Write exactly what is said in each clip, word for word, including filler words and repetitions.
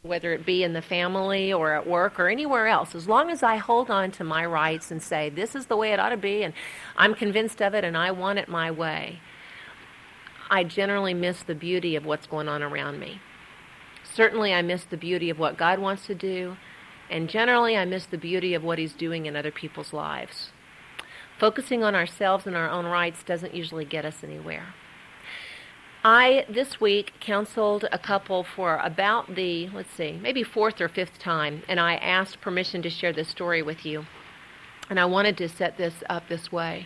whether it be in the family or at work or anywhere else, as long as I hold on to my rights and say, this is the way it ought to be, and I'm convinced of it, and I want it my way, I generally miss the beauty of what's going on around me. Certainly I miss the beauty of what God wants to do, and generally I miss the beauty of what He's doing in other people's lives. Focusing on ourselves and our own rights doesn't usually get us anywhere. I, this week, counseled a couple for about the, let's see, maybe fourth or fifth time, and I asked permission to share this story with you. And I wanted to set this up this way.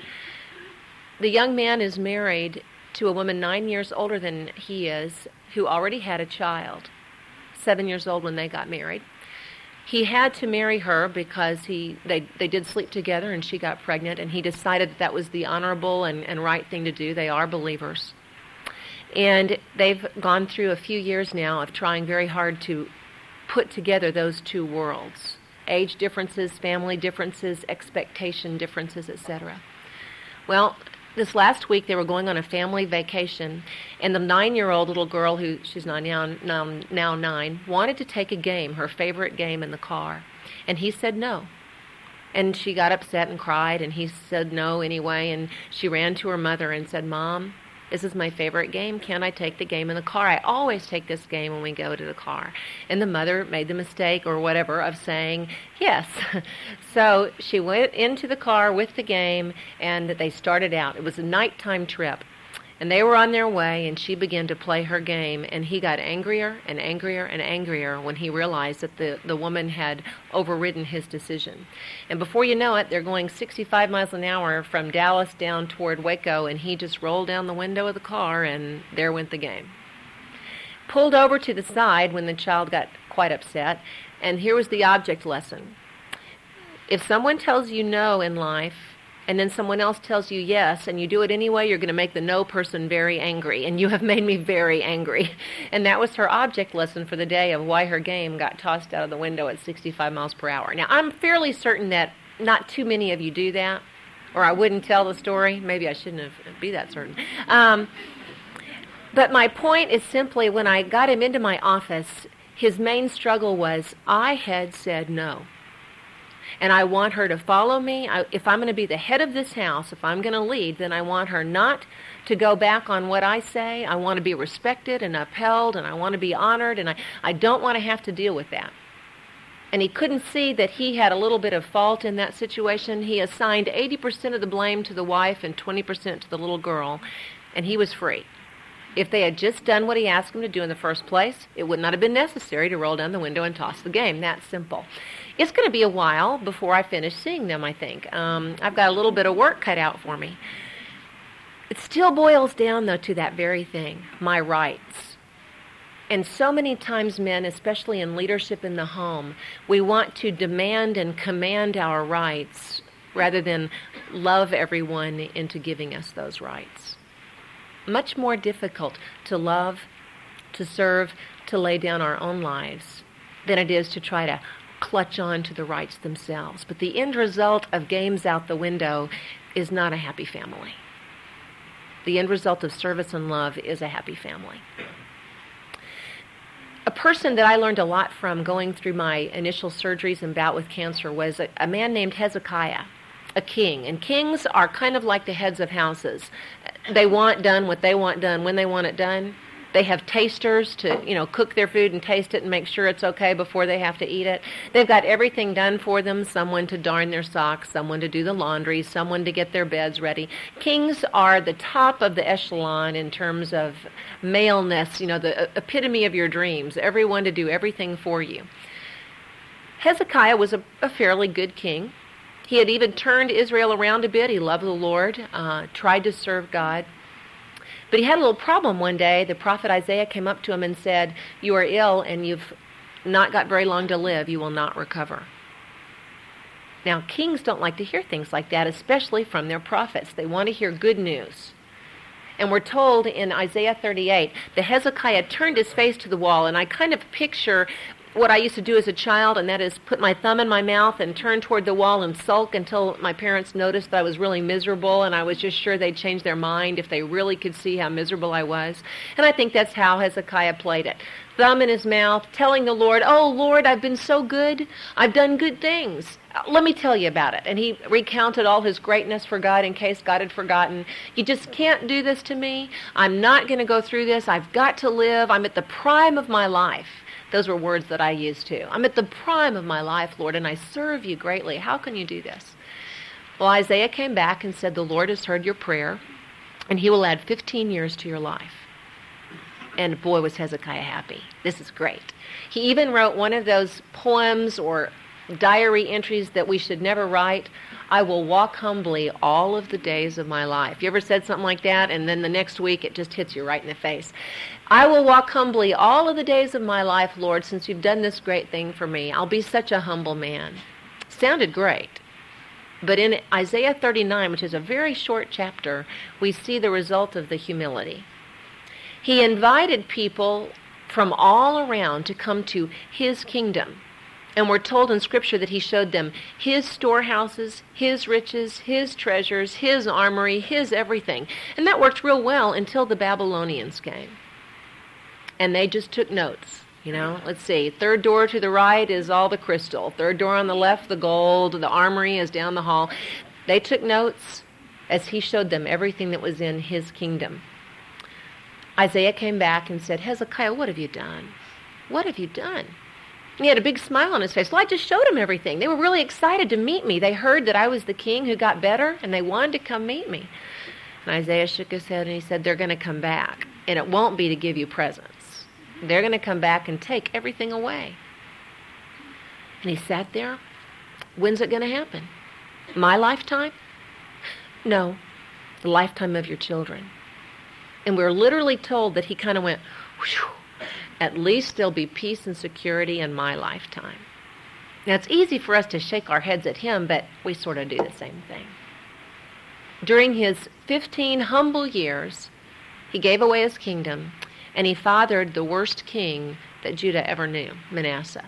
The young man is married to a woman nine years older than he is, who already had a child, seven years old when they got married. He had to marry her because he they, they did sleep together and she got pregnant, and he decided that that was the honorable and, and right thing to do. They are believers. And they've gone through a few years now of trying very hard to put together those two worlds. Age differences, family differences, expectation differences, et cetera. Well, this last week they were going on a family vacation, and the nine-year-old little girl, who she's not now, now, now nine, wanted to take a game, her favorite game, in the car. And he said no. And she got upset and cried, and he said no anyway, and she ran to her mother and said, Mom, this is my favorite game. Can I take the game in the car? I always take this game when we go to the car. And the mother made the mistake or whatever of saying yes. So she went into the car with the game, and they started out. It was a nighttime trip. And they were on their way, and she began to play her game, and he got angrier and angrier and angrier when he realized that the, the woman had overridden his decision. And before you know it, they're going sixty-five miles an hour from Dallas down toward Waco, and he just rolled down the window of the car, and there went the game. Pulled over to the side when the child got quite upset, and here was the object lesson. If someone tells you no in life, and then someone else tells you yes, and you do it anyway, you're going to make the no person very angry, and you have made me very angry. And that was her object lesson for the day of why her game got tossed out of the window at sixty-five miles per hour. Now, I'm fairly certain that not too many of you do that, or I wouldn't tell the story. Maybe I shouldn't have be that certain. Um, but my point is simply, when I got him into my office, his main struggle was, I had said no. And I want her to follow me. I, if I'm going to be the head of this house, if I'm going to lead, then I want her not to go back on what I say. I want to be respected and upheld, and I want to be honored, and I, I don't want to have to deal with that. And he couldn't see that he had a little bit of fault in that situation. He assigned eighty percent of the blame to the wife and twenty percent to the little girl, and he was free. If they had just done what he asked them to do in the first place, it would not have been necessary to roll down the window and toss the game. That simple. It's going to be a while before I finish seeing them, I think. Um, I've got a little bit of work cut out for me. It still boils down, though, to that very thing, my rights. And so many times, men, especially in leadership in the home, we want to demand and command our rights rather than love everyone into giving us those rights. Much more difficult to love, to serve, to lay down our own lives than it is to try to clutch on to the rights themselves. But the end result of games out the window is not a happy family. The end result of service and love is a happy family. A person that I learned a lot from going through my initial surgeries and bout with cancer was a, a man named Hezekiah, a king. And kings are kind of like the heads of houses. They want done what they want done when they want it done. They have tasters to, you know, cook their food and taste it and make sure it's okay before they have to eat it. They've got everything done for them, someone to darn their socks, someone to do the laundry, someone to get their beds ready. Kings are the top of the echelon in terms of maleness, you know, the epitome of your dreams, everyone to do everything for you. Hezekiah was a, a fairly good king. He had even turned Israel around a bit. He loved the Lord, uh, tried to serve God. But he had a little problem one day. The prophet Isaiah came up to him and said, you are ill and you've not got very long to live. You will not recover. Now, kings don't like to hear things like that, especially from their prophets. They want to hear good news. And we're told in Isaiah thirty-eight that Hezekiah turned his face to the wall, and I kind of picture what I used to do as a child, and that is put my thumb in my mouth and turn toward the wall and sulk until my parents noticed that I was really miserable, and I was just sure they'd change their mind if they really could see how miserable I was. And I think that's how Hezekiah played it. thumb in his mouth, telling the Lord, "Oh, Lord, I've been so good. I've done good things. Let me tell you about it." And he recounted all his greatness for God in case God had forgotten. "You just can't do this to me. I'm not going to go through this. I've got to live. I'm at the prime of my life." Those were words that I used too. "I'm at the prime of my life, Lord, and I serve you greatly. How can you do this?" Well, Isaiah came back and said, "The Lord has heard your prayer, and he will add fifteen years to your life." And boy, was Hezekiah happy. This is great. He even wrote one of those poems or diary entries that we should never write. "I will walk humbly all of the days of my life." You ever said something like that, and then the next week it just hits you right in the face? "I will walk humbly all of the days of my life, Lord, since you've done this great thing for me. I'll be such a humble man." Sounded great. But in Isaiah thirty-nine, which is a very short chapter, we see the result of the humility. He invited people from all around to come to his kingdom. And we're told in Scripture that he showed them his storehouses, his riches, his treasures, his armory, his everything. And that worked real well until the Babylonians came. And they just took notes. You know, let's see, third door to the right is all the crystal. Third door on the left, the gold. The armory is down the hall. They took notes as he showed them everything that was in his kingdom. Isaiah came back and said, "Hezekiah, what have you done? What have you done?" He had a big smile on his face. "Well, I just showed them everything. They were really excited to meet me. They heard that I was the king who got better, and they wanted to come meet me." And Isaiah shook his head and he said, "They're going to come back, and it won't be to give you presents. They're going to come back and take everything away." And he sat there. "When's it going to happen? My lifetime?" "No, the lifetime of your children." And we're literally told that he kind of went, whew, "At least there'll be peace and security in my lifetime." Now, it's easy for us to shake our heads at him, but we sort of do the same thing. During his fifteen humble years, he gave away his kingdom, and he fathered the worst king that Judah ever knew, Manasseh.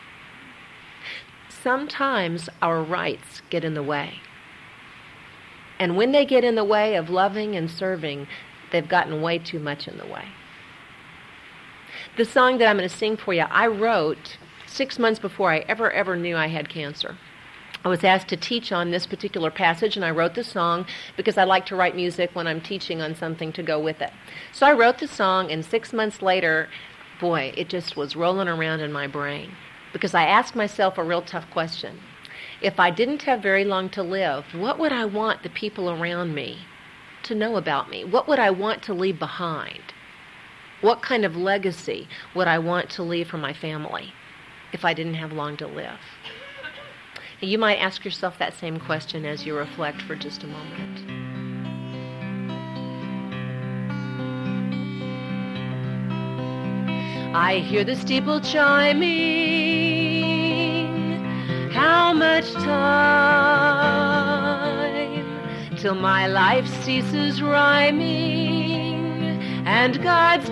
Sometimes our rights get in the way. And when they get in the way of loving and serving, they've gotten way too much in the way. The song that I'm going to sing for you, I wrote six months before I ever, ever knew I had cancer. I was asked to teach on this particular passage, and I wrote the song because I like to write music when I'm teaching on something to go with it. So I wrote the song, and six months later, boy, it just was rolling around in my brain because I asked myself a real tough question. If I didn't have very long to live, what would I want the people around me to know about me? What would I want to leave behind? What kind of legacy would I want to leave for my family if I didn't have long to live? You might ask yourself that same question as you reflect for just a moment. I hear the steeple chiming. How much time till my life ceases rhyming, and God's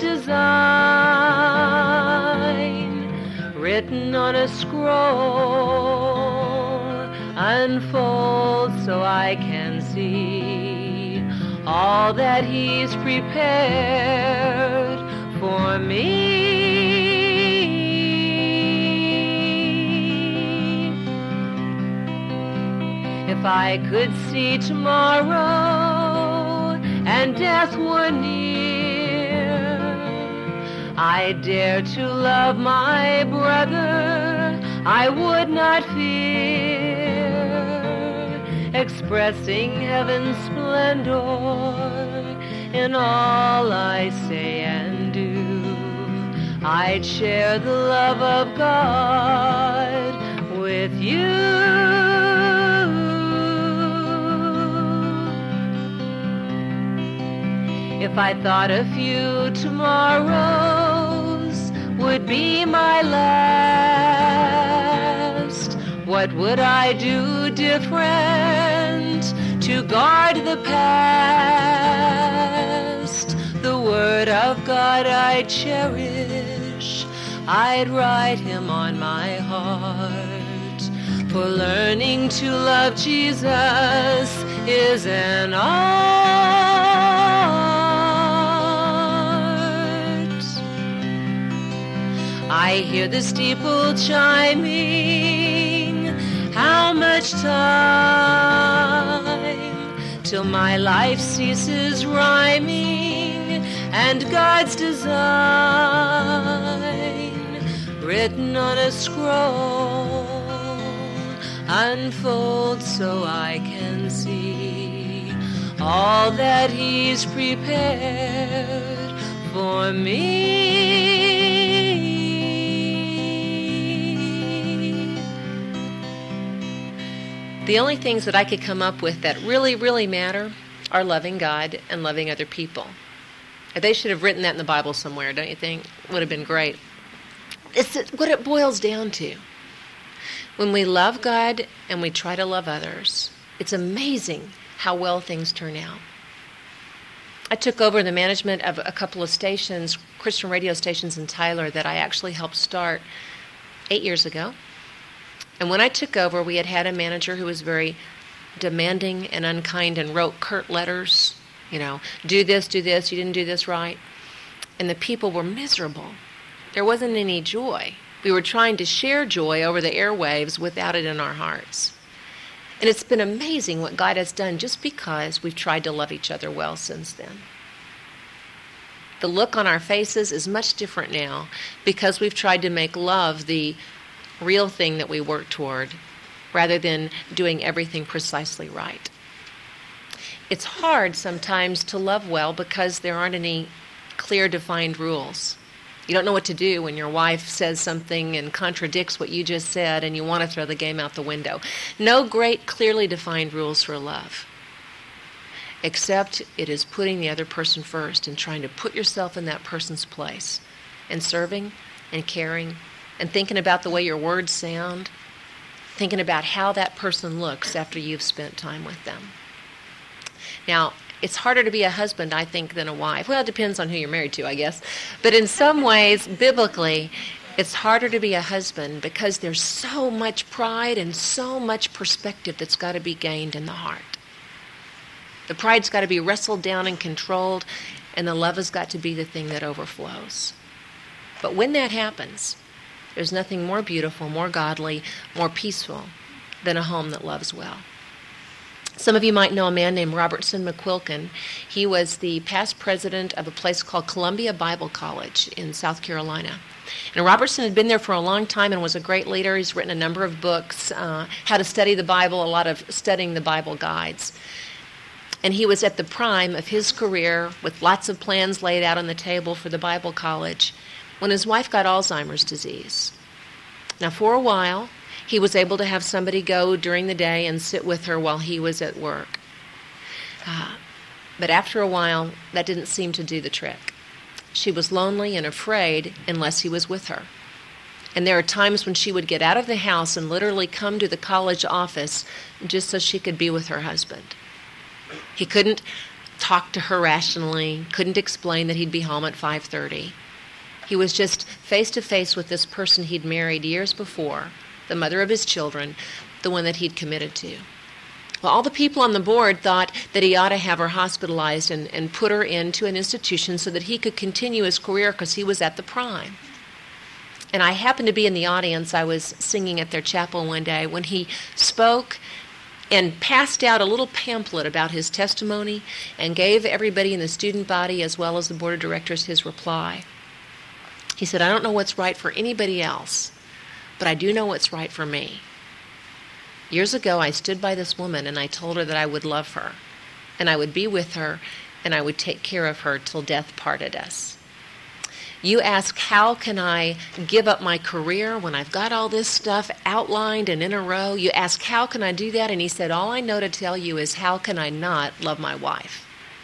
design written on a scroll unfolds so I can see all that He's prepared for me. If I could see tomorrow and death were near, I dare to love my brother, I would not fear, expressing heaven's splendor in all I say and do. I'd share the love of God with you. If I thought a few tomorrows would be my last, what would I do different to guard the past? The word of God I'd cherish, I'd write Him on my heart, for learning to love Jesus is an art. I hear the steeple chiming. How much time till my life ceases rhyming, and God's design written on a scroll unfolds so I can see all that He's prepared for me. The only things that I could come up with that really, really matter are loving God and loving other people. They should have written that in the Bible somewhere, don't you think? Would have been great. It's what it boils down to. When we love God and we try to love others, it's amazing how well things turn out. I took over the management of a couple of stations, Christian radio stations in Tyler, that I actually helped start eight years ago. And when I took over, we had had a manager who was very demanding and unkind and wrote curt letters, you know, do this, do this, you didn't do this right. And the people were miserable. There wasn't any joy. We were trying to share joy over the airwaves without it in our hearts. And it's been amazing what God has done just because we've tried to love each other well since then. The look on our faces is much different now because we've tried to make love the real thing that we work toward rather than doing everything precisely right. It's hard sometimes to love well because there aren't any clear defined rules. You don't know what to do when your wife says something and contradicts what you just said and you want to throw the game out the window. No great clearly defined rules for love, except it is putting the other person first and trying to put yourself in that person's place and serving and caring and thinking about the way your words sound, thinking about how that person looks after you've spent time with them. Now, it's harder to be a husband, I think, than a wife. Well, it depends on who you're married to, I guess. But in some ways, biblically, it's harder to be a husband because there's so much pride and so much perspective that's got to be gained in the heart. The pride's got to be wrestled down and controlled, and the love has got to be the thing that overflows. But when that happens, there's nothing more beautiful, more godly, more peaceful than a home that loves well. Some of you might know a man named Robertson McQuilkin. He was the past president of a place called Columbia Bible College in South Carolina. And Robertson had been there for a long time and was a great leader. He's written a number of books, uh, how to study the Bible, a lot of studying the Bible guides. And he was at the prime of his career with lots of plans laid out on the table for the Bible college when his wife got Alzheimer's disease. Now, for a while, he was able to have somebody go during the day and sit with her while he was at work. Uh, but after a while, that didn't seem to do the trick. She was lonely and afraid unless he was with her. And there are times when she would get out of the house and literally come to the college office just so she could be with her husband. He couldn't talk to her rationally, couldn't explain that he'd be home at five thirty. He was just face-to-face with this person he'd married years before, the mother of his children, the one that he'd committed to. Well, all the people on the board thought that he ought to have her hospitalized and, and put her into an institution so that he could continue his career because he was at the prime. And I happened to be in the audience. I was singing at their chapel one day when he spoke and passed out a little pamphlet about his testimony and gave everybody in the student body as well as the board of directors his reply. He said, I don't know what's right for anybody else, but I do know what's right for me. Years ago, I stood by this woman and I told her that I would love her and I would be with her and I would take care of her till death parted us. You ask, how can I give up my career when I've got all this stuff outlined and in a row? You ask, how can I do that? And he said, all I know to tell you is, how can I not love my wife?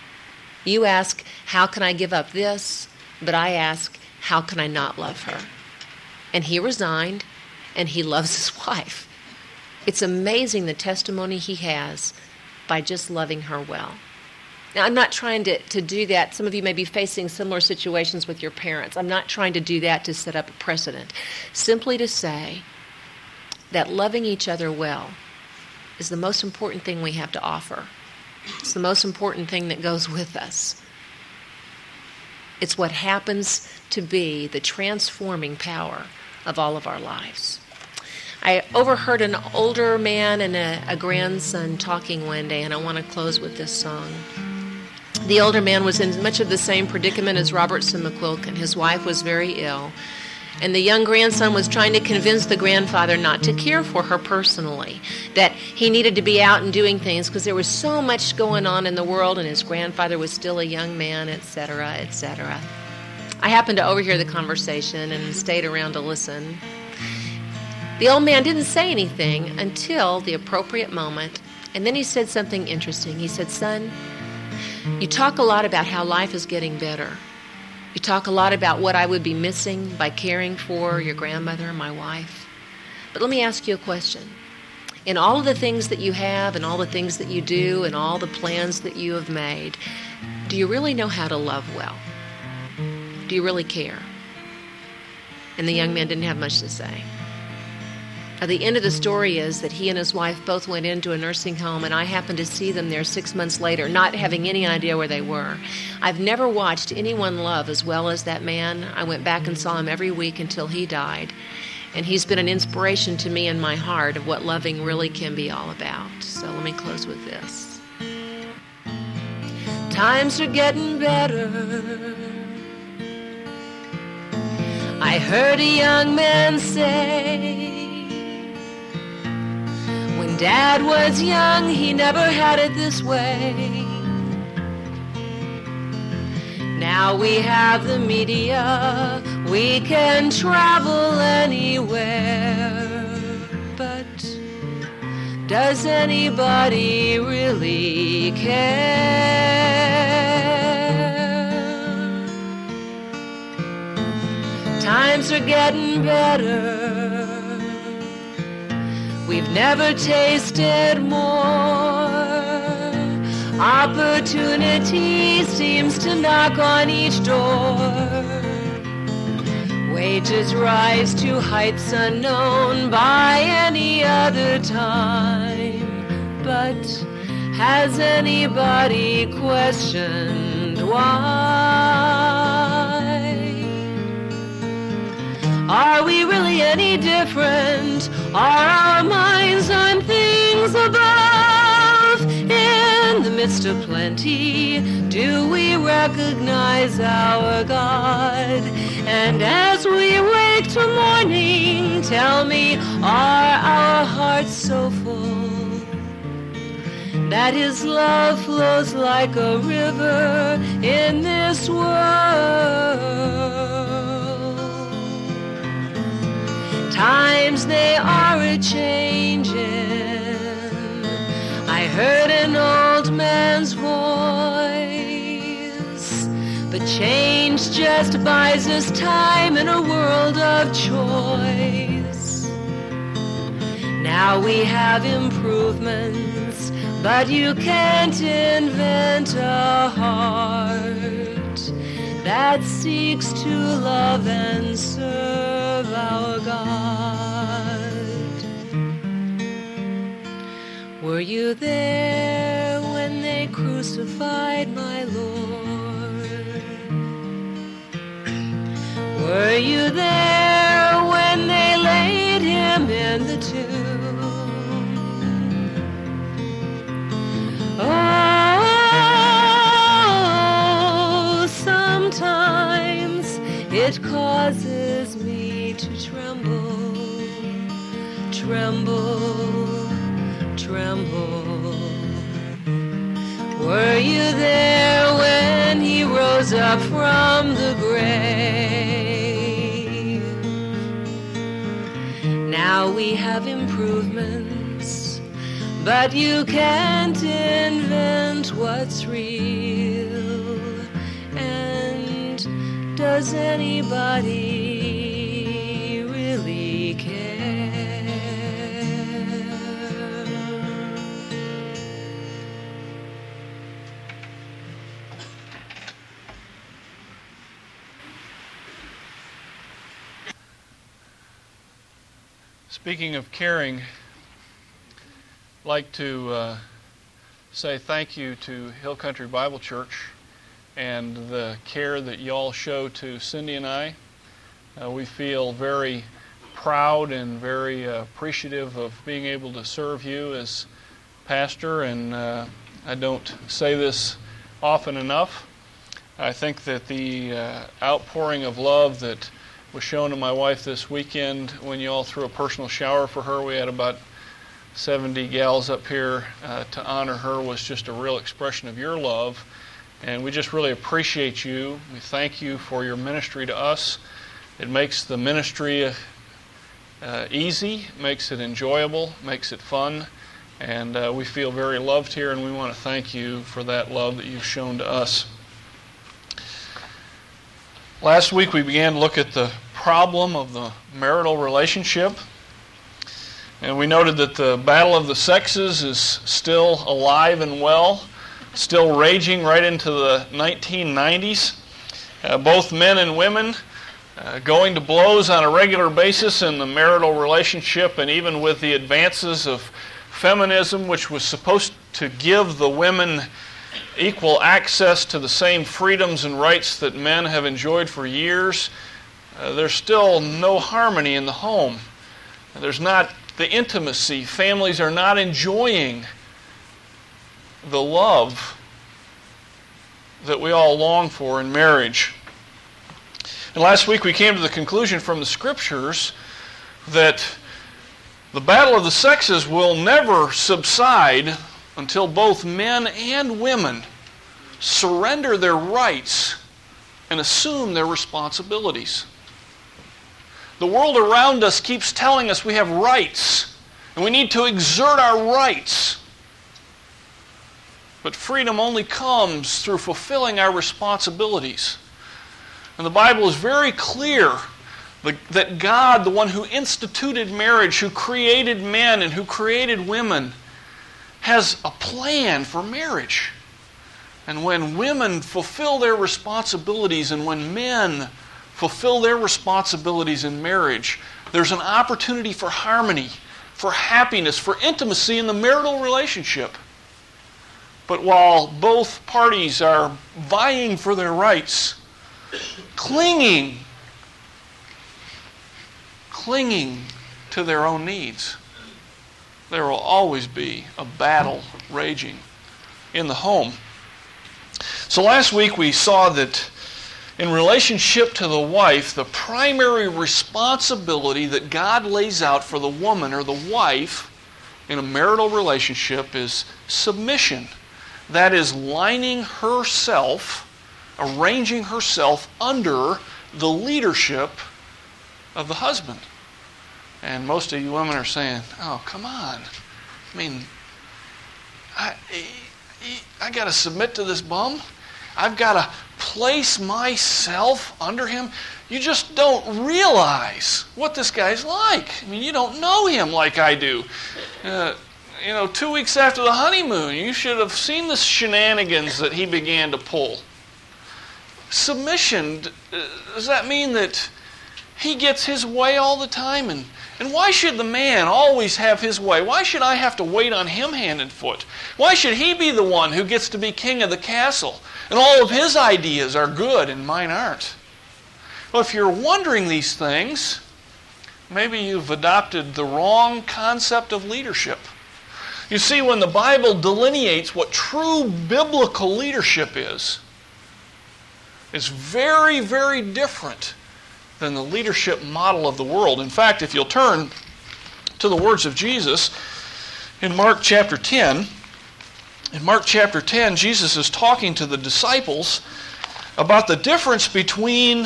You ask, how can I give up this? But I ask, how can I not love her? And he resigned, and he loves his wife. It's amazing the testimony he has by just loving her well. Now, I'm not trying to, to do that. Some of you may be facing similar situations with your parents. I'm not trying to do that to set up a precedent. Simply to say that loving each other well is the most important thing we have to offer. It's the most important thing that goes with us. It's what happens to be the transforming power of all of our lives. I overheard an older man and a, a grandson talking one day, and I want to close with this song. The older man was in much of the same predicament as Robertson McQuilkin. His wife was very ill, and the young grandson was trying to convince the grandfather not to care for her personally, that he needed to be out and doing things because there was so much going on in the world, and his grandfather was still a young man, et cetera, et cetera. I happened to overhear the conversation and stayed around to listen. The old man didn't say anything until the appropriate moment, and then he said something interesting. He said, "Son, you talk a lot about how life is getting better. You talk a lot about what I would be missing by caring for your grandmother and my wife. But let me ask you a question. In all of the things that you have and all the things that you do and all the plans that you have made, do you really know how to love well? Do you really care?" And the young man didn't have much to say. Now, the end of the story is that he and his wife both went into a nursing home, and I happened to see them there six months later, not having any idea where they were. I've never watched anyone love as well as that man. I went back and saw him every week until he died, and he's been an inspiration to me in my heart of what loving really can be all about. So let me close with this. Times are getting better. I heard a young man say, when Dad was young, he never had it this way. Now we have the media, we can travel anywhere. But does anybody really care? Times are getting better. We've never tasted more. Opportunity seems to knock on each door. Wages rise to heights unknown by any other time. But has anybody questioned why? Are we really any different? Are our minds on things above? In the midst of plenty, do we recognize our God? And as we wake to morning, tell me, are our hearts so full that His love flows like a river in this world? Times they are a-changin'. I heard an old man's voice, but change just buys us time in a world of choice. Now we have improvements, but you can't invent a heart that seeks to love and serve our God. Were you there when they crucified my Lord? Were you there when they laid Him in the tomb? Oh, sometimes it causes me to tremble, tremble, tremble. Were you there when He rose up from the grave? Now we have improvements, but you can't invent what's real. And does anybody really care? Speaking of caring, I'd like to uh, say thank you to Hill Country Bible Church and the care that y'all show to Cindy and I. Uh, we feel very proud and very uh, appreciative of being able to serve you as pastor, and uh, I don't say this often enough. I think that the uh, outpouring of love that was shown to my wife this weekend when you all threw a personal shower for her, we had about seventy gals up here uh, to honor her, was just a real expression of your love. And we just really appreciate you. We thank you for your ministry to us. It makes the ministry uh, easy, makes it enjoyable, makes it fun. And uh, we feel very loved here, and we want to thank you for that love that you've shown to us. Last week we began to look at the problem of the marital relationship. And we noted that the battle of the sexes is still alive and well, still raging right into the nineteen nineties. Uh, both men and women uh, going to blows on a regular basis in the marital relationship, and even with the advances of feminism, which was supposed to give the women equal access to the same freedoms and rights that men have enjoyed for years, uh, there's still no harmony in the home. There's not the intimacy. Families are not enjoying the love that we all long for in marriage. And last week we came to the conclusion from the Scriptures that the battle of the sexes will never subside until both men and women surrender their rights and assume their responsibilities. The world around us keeps telling us we have rights, and we need to exert our rights. But freedom only comes through fulfilling our responsibilities. And the Bible is very clear that God, the one who instituted marriage, who created men and who created women, has a plan for marriage. And when women fulfill their responsibilities and when men fulfill their responsibilities in marriage, there's an opportunity for harmony, for happiness, for intimacy in the marital relationship. But while both parties are vying for their rights, clinging, clinging to their own needs, there will always be a battle raging in the home. So last week we saw that in relationship to the wife, the primary responsibility that God lays out for the woman or the wife in a marital relationship is submission. That is lining herself, arranging herself under the leadership of the husband. And most of you women are saying, oh, come on. I mean, I, I, I got to submit to this bum? I've got to place myself under him? You just don't realize what this guy's like. I mean, you don't know him like I do. Uh, you know, two weeks after the honeymoon, you should have seen the shenanigans that he began to pull. Submission, does that mean that he gets his way all the time? And, and why should the man always have his way? Why should I have to wait on him hand and foot? Why should he be the one who gets to be king of the castle? And all of his ideas are good and mine aren't. Well, if you're wondering these things, maybe you've adopted the wrong concept of leadership. You see, when the Bible delineates what true biblical leadership is, it's very, very different than the leadership model of the world. In fact, if you'll turn to the words of Jesus in Mark chapter ten, in Mark chapter ten, Jesus is talking to the disciples about the difference between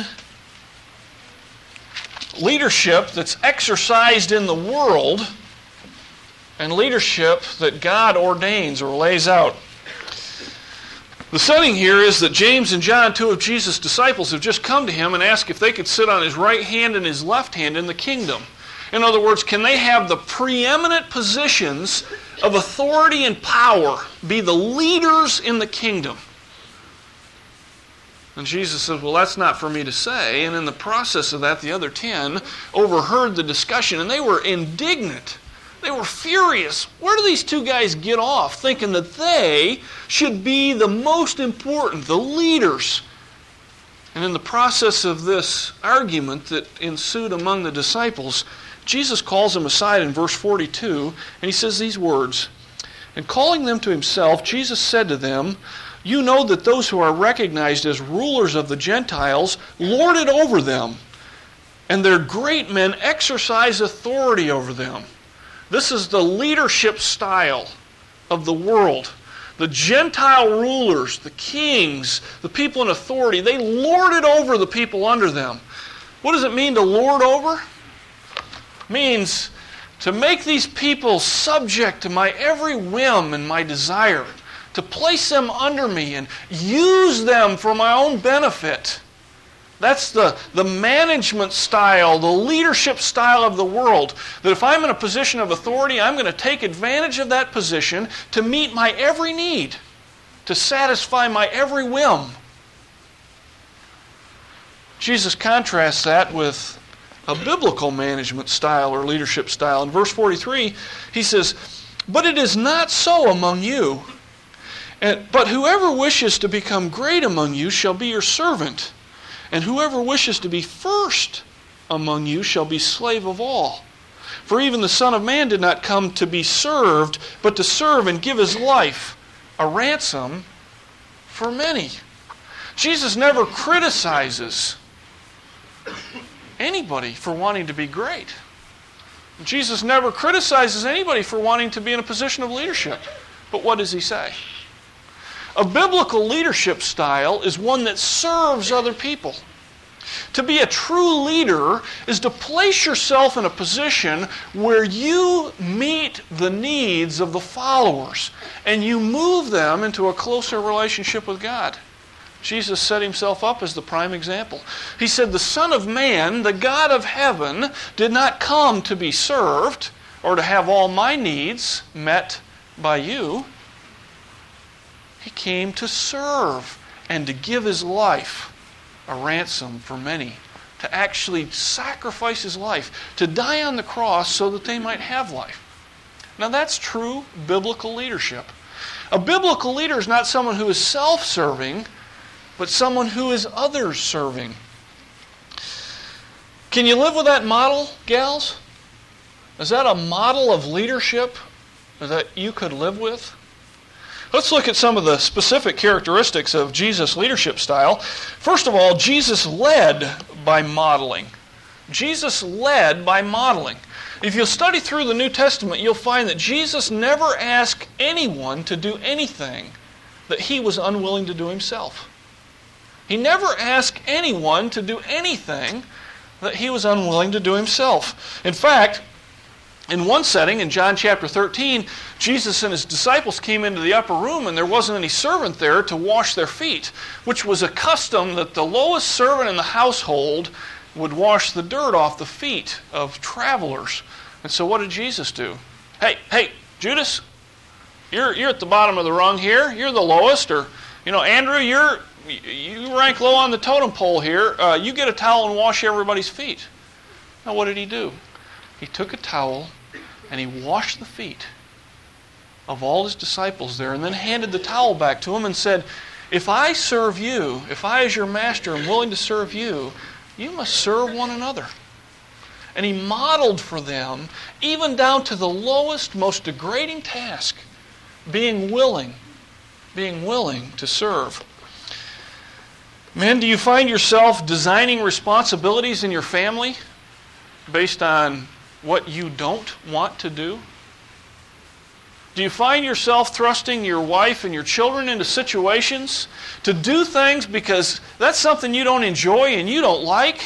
leadership that's exercised in the world and leadership that God ordains or lays out. The setting here is that James and John, two of Jesus' disciples, have just come to him and asked if they could sit on his right hand and his left hand in the kingdom. In other words, can they have the preeminent positions of authority and power, be the leaders in the kingdom? And Jesus says, well, that's not for me to say. And in the process of that, the other ten overheard the discussion, and they were indignant They were furious. Where do these two guys get off thinking that they should be the most important, the leaders? And in the process of this argument that ensued among the disciples, Jesus calls them aside in verse forty-two, and he says these words, "And calling them to himself, Jesus said to them, 'You know that those who are recognized as rulers of the Gentiles lord it over them, and their great men exercise authority over them.'" This is the leadership style of the world. The Gentile rulers, the kings, the people in authority, they lord it over the people under them. What does it mean to lord over? It means to make these people subject to my every whim and my desire, to place them under me and use them for my own benefit. That's the, the management style, the leadership style of the world. That if I'm in a position of authority, I'm going to take advantage of that position to meet my every need, to satisfy my every whim. Jesus contrasts that with a biblical management style or leadership style. In verse forty-three, he says, "But it is not so among you. And, but whoever wishes to become great among you shall be your servant. And whoever wishes to be first among you shall be slave of all. For even the Son of Man did not come to be served, but to serve and give his life a ransom for many." Jesus never criticizes anybody for wanting to be great. Jesus never criticizes anybody for wanting to be in a position of leadership. But what does he say? A biblical leadership style is one that serves other people. To be a true leader is to place yourself in a position where you meet the needs of the followers and you move them into a closer relationship with God. Jesus set himself up as the prime example. He said, "The Son of Man, the God of heaven, did not come to be served or to have all my needs met by you. He came to serve and to give his life a ransom for many, to actually sacrifice his life, to die on the cross so that they might have life." Now that's true biblical leadership. A biblical leader is not someone who is self-serving, but someone who is others-serving. Can you live with that model, gals? Is that a model of leadership that you could live with? Let's look at some of the specific characteristics of Jesus' leadership style. First of all, Jesus led by modeling. Jesus led by modeling. If you'll study through the New Testament, you'll find that Jesus never asked anyone to do anything that he was unwilling to do himself. He never asked anyone to do anything that he was unwilling to do himself. In fact, in one setting, in John chapter thirteen, Jesus and his disciples came into the upper room and there wasn't any servant there to wash their feet, which was a custom that the lowest servant in the household would wash the dirt off the feet of travelers. And so what did Jesus do? Hey, hey, Judas, you're you're at the bottom of the rung here. You're the lowest. Or, you know, Andrew, you're you rank low on the totem pole here. Uh, you get a towel and wash everybody's feet. Now what did he do? He took a towel and he washed the feet of all his disciples there and then handed the towel back to them and said, "If I serve you, if I as your master am willing to serve you, you must serve one another." And he modeled for them, even down to the lowest, most degrading task, being willing, being willing to serve. Men, do you find yourself designing responsibilities in your family based on what you don't want to do? Do you find yourself thrusting your wife and your children into situations to do things because that's something you don't enjoy and you don't like?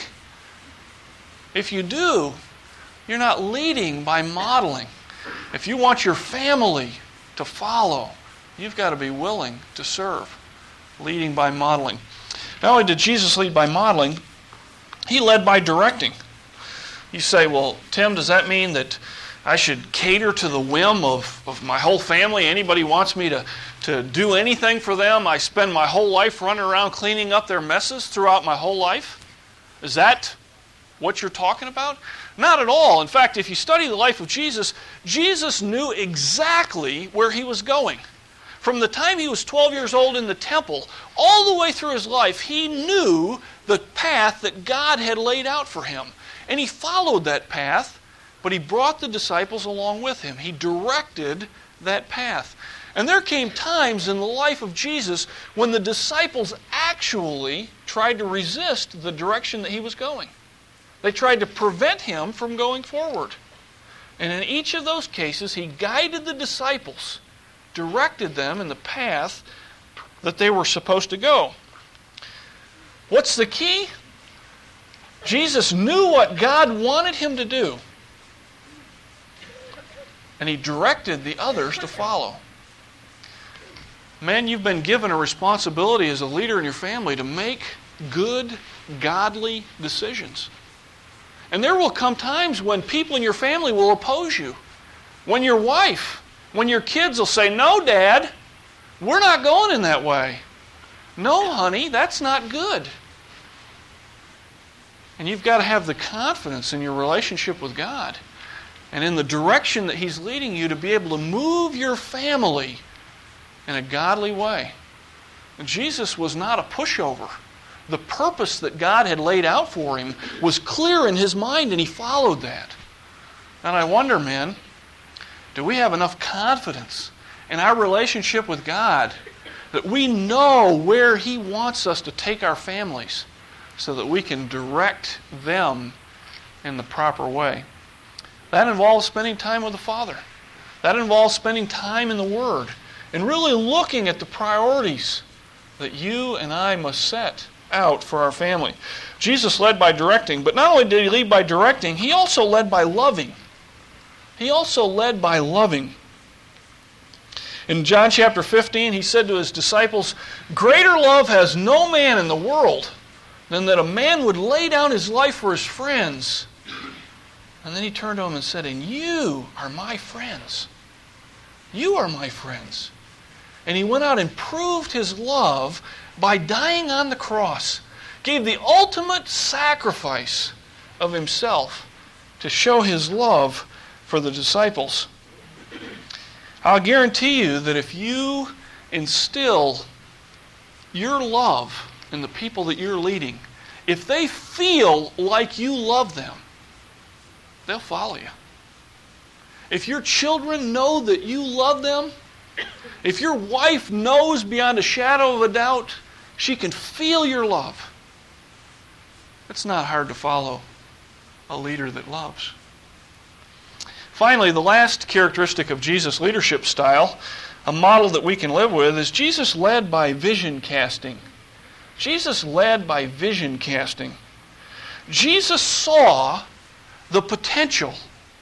If you do, you're not leading by modeling. If you want your family to follow, you've got to be willing to serve, leading by modeling. Not only did Jesus lead by modeling, he led by directing. You say, well, Tim, does that mean that I should cater to the whim of, of my whole family? Anybody wants me to, to do anything for them? I spend my whole life running around cleaning up their messes throughout my whole life? Is that what you're talking about? Not at all. In fact, if you study the life of Jesus, Jesus knew exactly where he was going. From the time he was twelve years old in the temple, all the way through his life, he knew the path that God had laid out for him. And he followed that path, but he brought the disciples along with him. He directed that path. And there came times in the life of Jesus when the disciples actually tried to resist the direction that he was going. They tried to prevent him from going forward. And in each of those cases, he guided the disciples, directed them in the path that they were supposed to go. What's the key? Jesus knew what God wanted him to do, and he directed the others to follow. Man, you've been given a responsibility as a leader in your family to make good, godly decisions. And there will come times when people in your family will oppose you. When your wife, when your kids will say, "No, Dad, we're not going in that way. No, honey, that's not good." And you've got to have the confidence in your relationship with God and in the direction that he's leading you to be able to move your family in a godly way. And Jesus was not a pushover. The purpose that God had laid out for him was clear in his mind, and he followed that. And I wonder, man, do we have enough confidence in our relationship with God that we know where he wants us to take our families so that we can direct them in the proper way? That involves spending time with the Father. That involves spending time in the Word and really looking at the priorities that you and I must set out for our family. Jesus led by directing, but not only did he lead by directing, he also led by loving. He also led by loving. In John chapter fifteen, he said to his disciples, "Greater love has no man in the world than that a man would lay down his life for his friends." And then he turned to them and said, "And you are my friends. You are my friends." And he went out and proved his love by dying on the cross, gave the ultimate sacrifice of himself to show his love for the disciples. I'll guarantee you that if you instill your love in the people that you're leading, if they feel like you love them, they'll follow you. If your children know that you love them, if your wife knows beyond a shadow of a doubt, she can feel your love, it's not hard to follow a leader that loves. Finally, the last characteristic of Jesus' leadership style, a model that we can live with, is Jesus led by vision casting. Jesus led by vision casting. Jesus saw the potential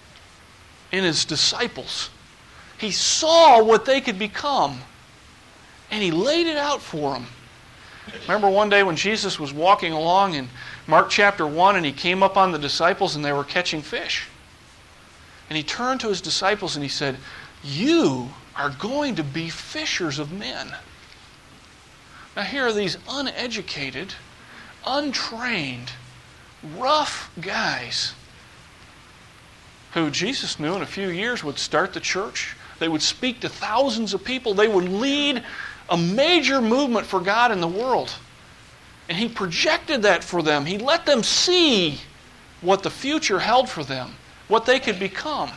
in his disciples. He saw what they could become, and he laid it out for them. Remember one day when Jesus was walking along in Mark chapter one, and he came up on the disciples and they were catching fish. And he turned to his disciples and he said, "You are going to be fishers of men." Now here are these uneducated, untrained, rough guys who Jesus knew in a few years would start the church. They would speak to thousands of people. They would lead a major movement for God in the world. And he projected that for them. He let them see what the future held for them, what they could become.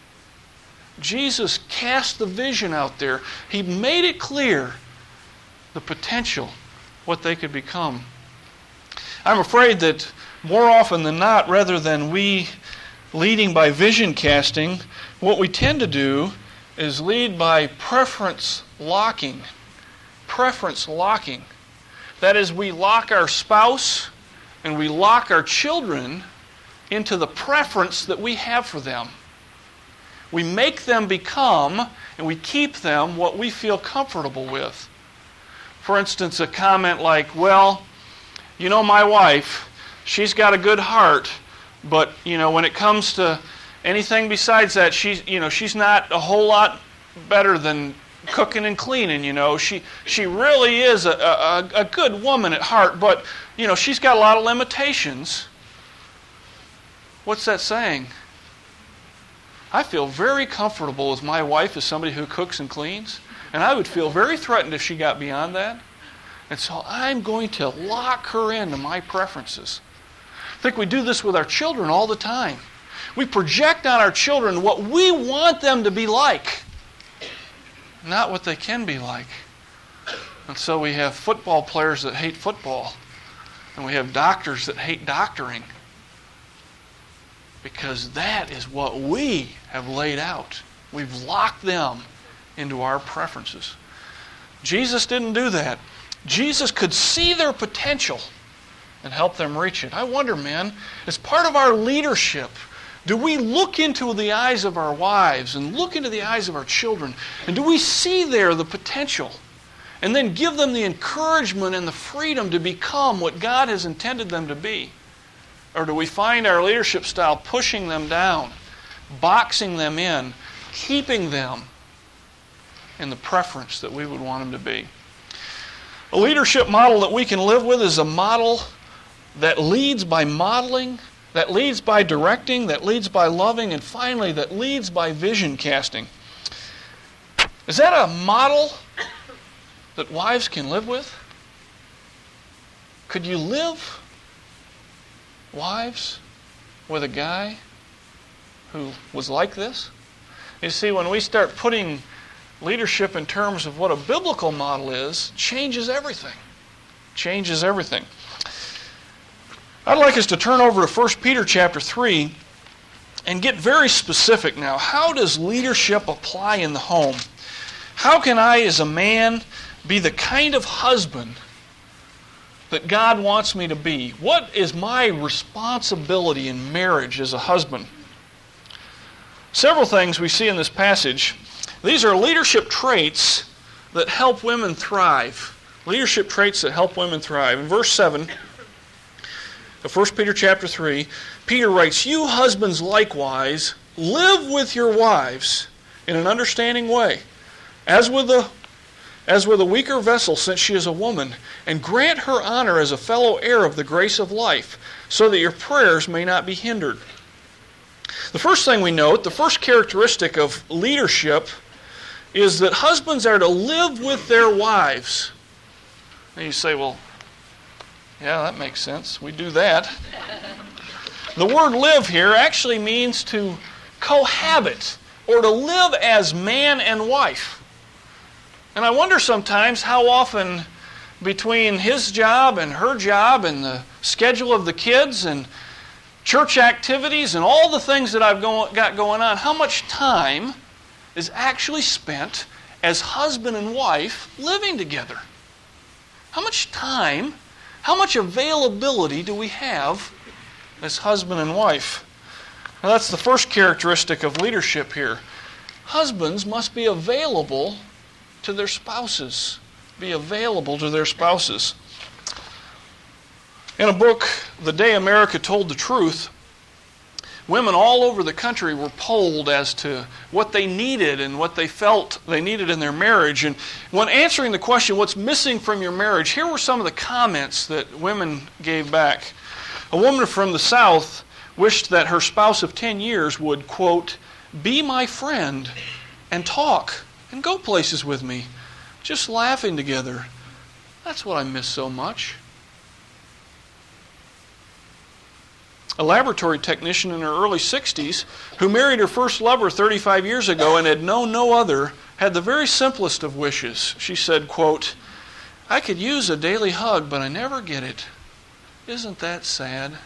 Jesus cast the vision out there. He made it clear the potential, what they could become. I'm afraid that more often than not, rather than we leading by vision casting, what we tend to do is lead by preference locking. Preference locking. That is, we lock our spouse and we lock our children into the preference that we have for them. We make them become, and we keep them what we feel comfortable with. For instance, a comment like, "Well, you know, my wife, she's got a good heart, but, you know, when it comes to anything besides that, she's, you know, she's not a whole lot better than cooking and cleaning, you know. She she really is a, a, a good woman at heart, but, you know, she's got a lot of limitations." What's that saying? I feel very comfortable with my wife as somebody who cooks and cleans, and I would feel very threatened if she got beyond that. And so I'm going to lock her into my preferences. I think we do this with our children all the time. We project on our children what we want them to be like, not what they can be like. And so we have football players that hate football, and we have doctors that hate doctoring, because that is what we have laid out. We've locked them into our preferences. Jesus didn't do that. Jesus could see their potential and help them reach it. I wonder, man, as part of our leadership, do we look into the eyes of our wives and look into the eyes of our children, and do we see there the potential and then give them the encouragement and the freedom to become what God has intended them to be? Or do we find our leadership style pushing them down, boxing them in, keeping them in the preference that we would want them to be? A leadership model that we can live with is a model that leads by modeling, that leads by directing, that leads by loving, and finally that leads by vision casting. Is that a model that wives can live with? Could you live, wives, with a guy who was like this? You see, when we start putting leadership in terms of what a biblical model is, changes everything. Changes everything. I'd like us to turn over to First Peter chapter three and get very specific now. How does leadership apply in the home? How can I, as a man, be the kind of husband that God wants me to be? What is my responsibility in marriage as a husband? Several things we see in this passage. These are leadership traits that help women thrive. Leadership traits that help women thrive. In verse seven of First Peter chapter three, Peter writes, "You husbands likewise live with your wives in an understanding way, as with the as with a weaker vessel, since she is a woman, and grant her honor as a fellow heir of the grace of life, so that your prayers may not be hindered." The first thing we note, the first characteristic of leadership, is that husbands are to live with their wives. And you say, well, yeah, that makes sense. We do that. The word live here actually means to cohabit, or to live as man and wife. And I wonder sometimes how often between his job and her job and the schedule of the kids and church activities and all the things that I've go- got going on, how much time is actually spent as husband and wife living together? How much time, how much availability do we have as husband and wife? Now that's the first characteristic of leadership here. Husbands must be available to their spouses. Be available to their spouses. In a book, The Day America Told the Truth, women all over the country were polled as to what they needed and what they felt they needed in their marriage. And when answering the question, what's missing from your marriage, here were some of the comments that women gave back. A woman from the South wished that her spouse of ten years would, quote, "be my friend and talk and go places with me, just laughing together. That's what I miss so much." A laboratory technician in her early sixties who married her first lover thirty-five years ago and had known no other had the very simplest of wishes. She said, quote, "I could use a daily hug, but I never get it. Isn't that sad?"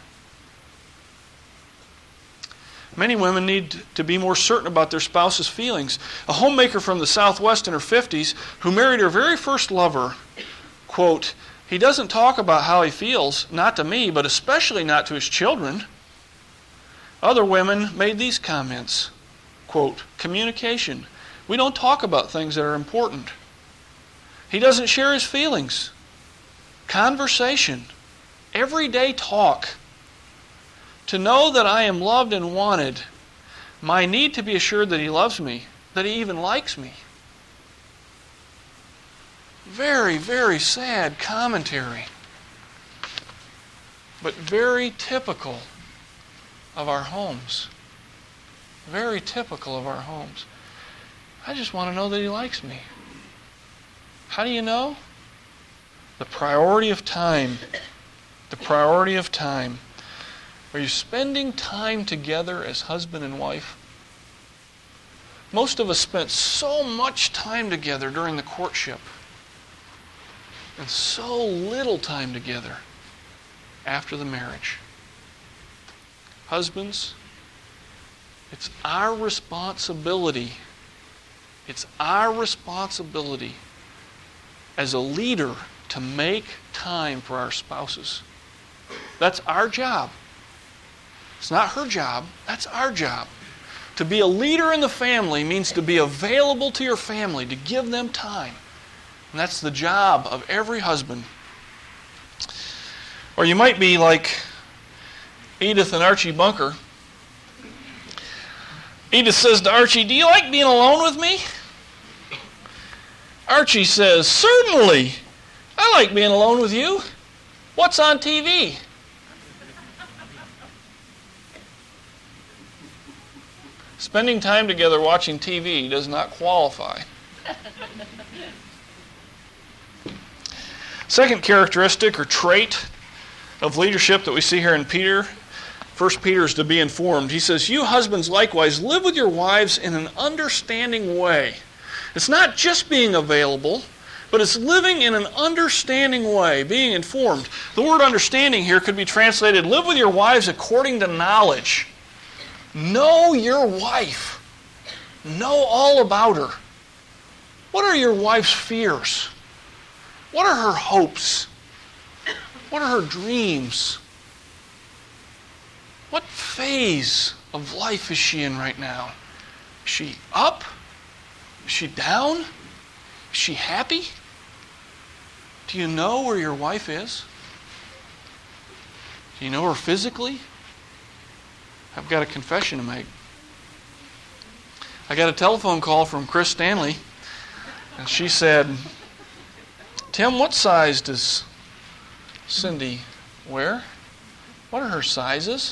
Many women need to be more certain about their spouse's feelings. A homemaker from the Southwest in her fifties who married her very first lover, quote, "He doesn't talk about how he feels, not to me, but especially not to his children." Other women made these comments, quote, "Communication. We don't talk about things that are important. He doesn't share his feelings. Conversation. Everyday talk. To know that I am loved and wanted. My need to be assured that he loves me, that he even likes me." Very, very sad commentary, but very typical of our homes. Very typical of our homes. I just want to know that he likes me. How do you know? The priority of time. The priority of time. Are you spending time together as husband and wife? Most of us spent so much time together during the courtship and so little time together after the marriage. Husbands, it's our responsibility. It's our responsibility as a leader to make time for our spouses. That's our job. It's not her job. That's our job. To be a leader in the family means to be available to your family, to give them time. And that's the job of every husband. Or you might be like Edith and Archie Bunker. Edith says to Archie, "Do you like being alone with me?" Archie says, "Certainly. I like being alone with you. What's on T V?" Spending time together watching T V does not qualify. Second characteristic or trait of leadership that we see here in Peter, First Peter, is to be informed. He says, "You husbands likewise live with your wives in an understanding way." It's not just being available, but it's living in an understanding way, being informed. The word understanding here could be translated, live with your wives according to knowledge. Know your wife. Know all about her. What are your wife's fears? What are her hopes? What are her dreams? What phase of life is she in right now? Is she up? Is she down? Is she happy? Do you know where your wife is? Do you know her physically? I've got a confession to make. I got a telephone call from Chris Stanley, and she said, "Tim, what size does Cindy wear? What are her sizes?"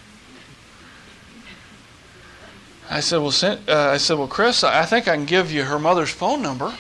I said, "Well, uh, I said, well, Chris, I think I can give you her mother's phone number."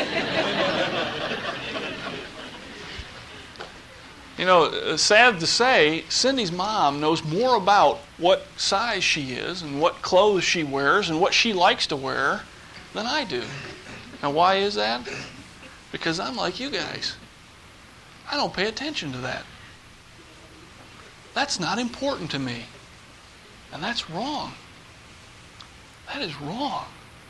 You know, sad to say, Cindy's mom knows more about what size she is and what clothes she wears and what she likes to wear than I do. Now, why is that? Because I'm like you guys. I don't pay attention to that. That's not important to me. And that's wrong. That is wrong.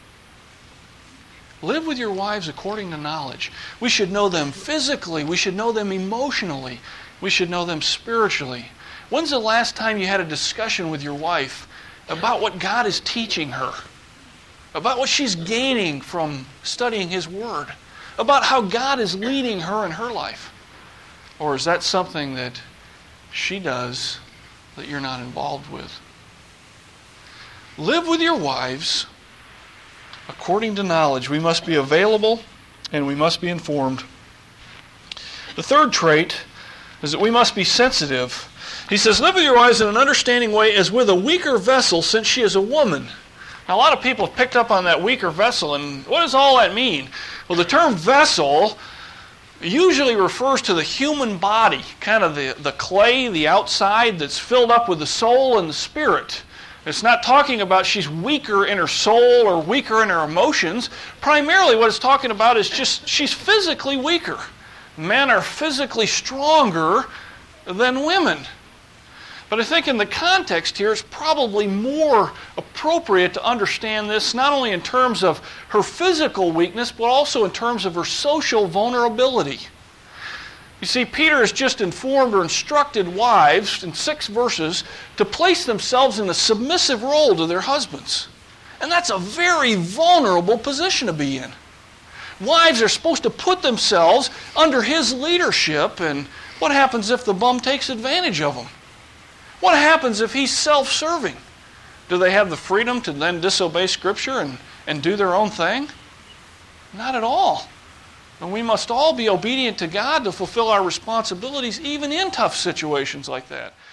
Live with your wives according to knowledge. We should know them physically. We should know them emotionally. We should know them spiritually. When's the last time you had a discussion with your wife about what God is teaching her? About what she's gaining from studying His Word? About how God is leading her in her life? Or is that something that she does that you're not involved with? Live with your wives according to knowledge. We must be available and we must be informed. The third trait is that we must be sensitive. He says, live with your wives in an understanding way as with a weaker vessel, since she is a woman. Now, a lot of people have picked up on that weaker vessel, and what does all that mean? Well, the term vessel usually refers to the human body, kind of the, the clay, the outside that's filled up with the soul and the spirit. It's not talking about she's weaker in her soul or weaker in her emotions. Primarily what it's talking about is just she's physically weaker. Men are physically stronger than women. But I think in the context here, it's probably more appropriate to understand this not only in terms of her physical weakness, but also in terms of her social vulnerability. You see, Peter has just informed or instructed wives in six verses to place themselves in a submissive role to their husbands. And that's a very vulnerable position to be in. Wives are supposed to put themselves under his leadership, and what happens if the bum takes advantage of them? What happens if he's self-serving? Do they have the freedom to then disobey Scripture and, and do their own thing? Not at all. And we must all be obedient to God to fulfill our responsibilities even in tough situations like that.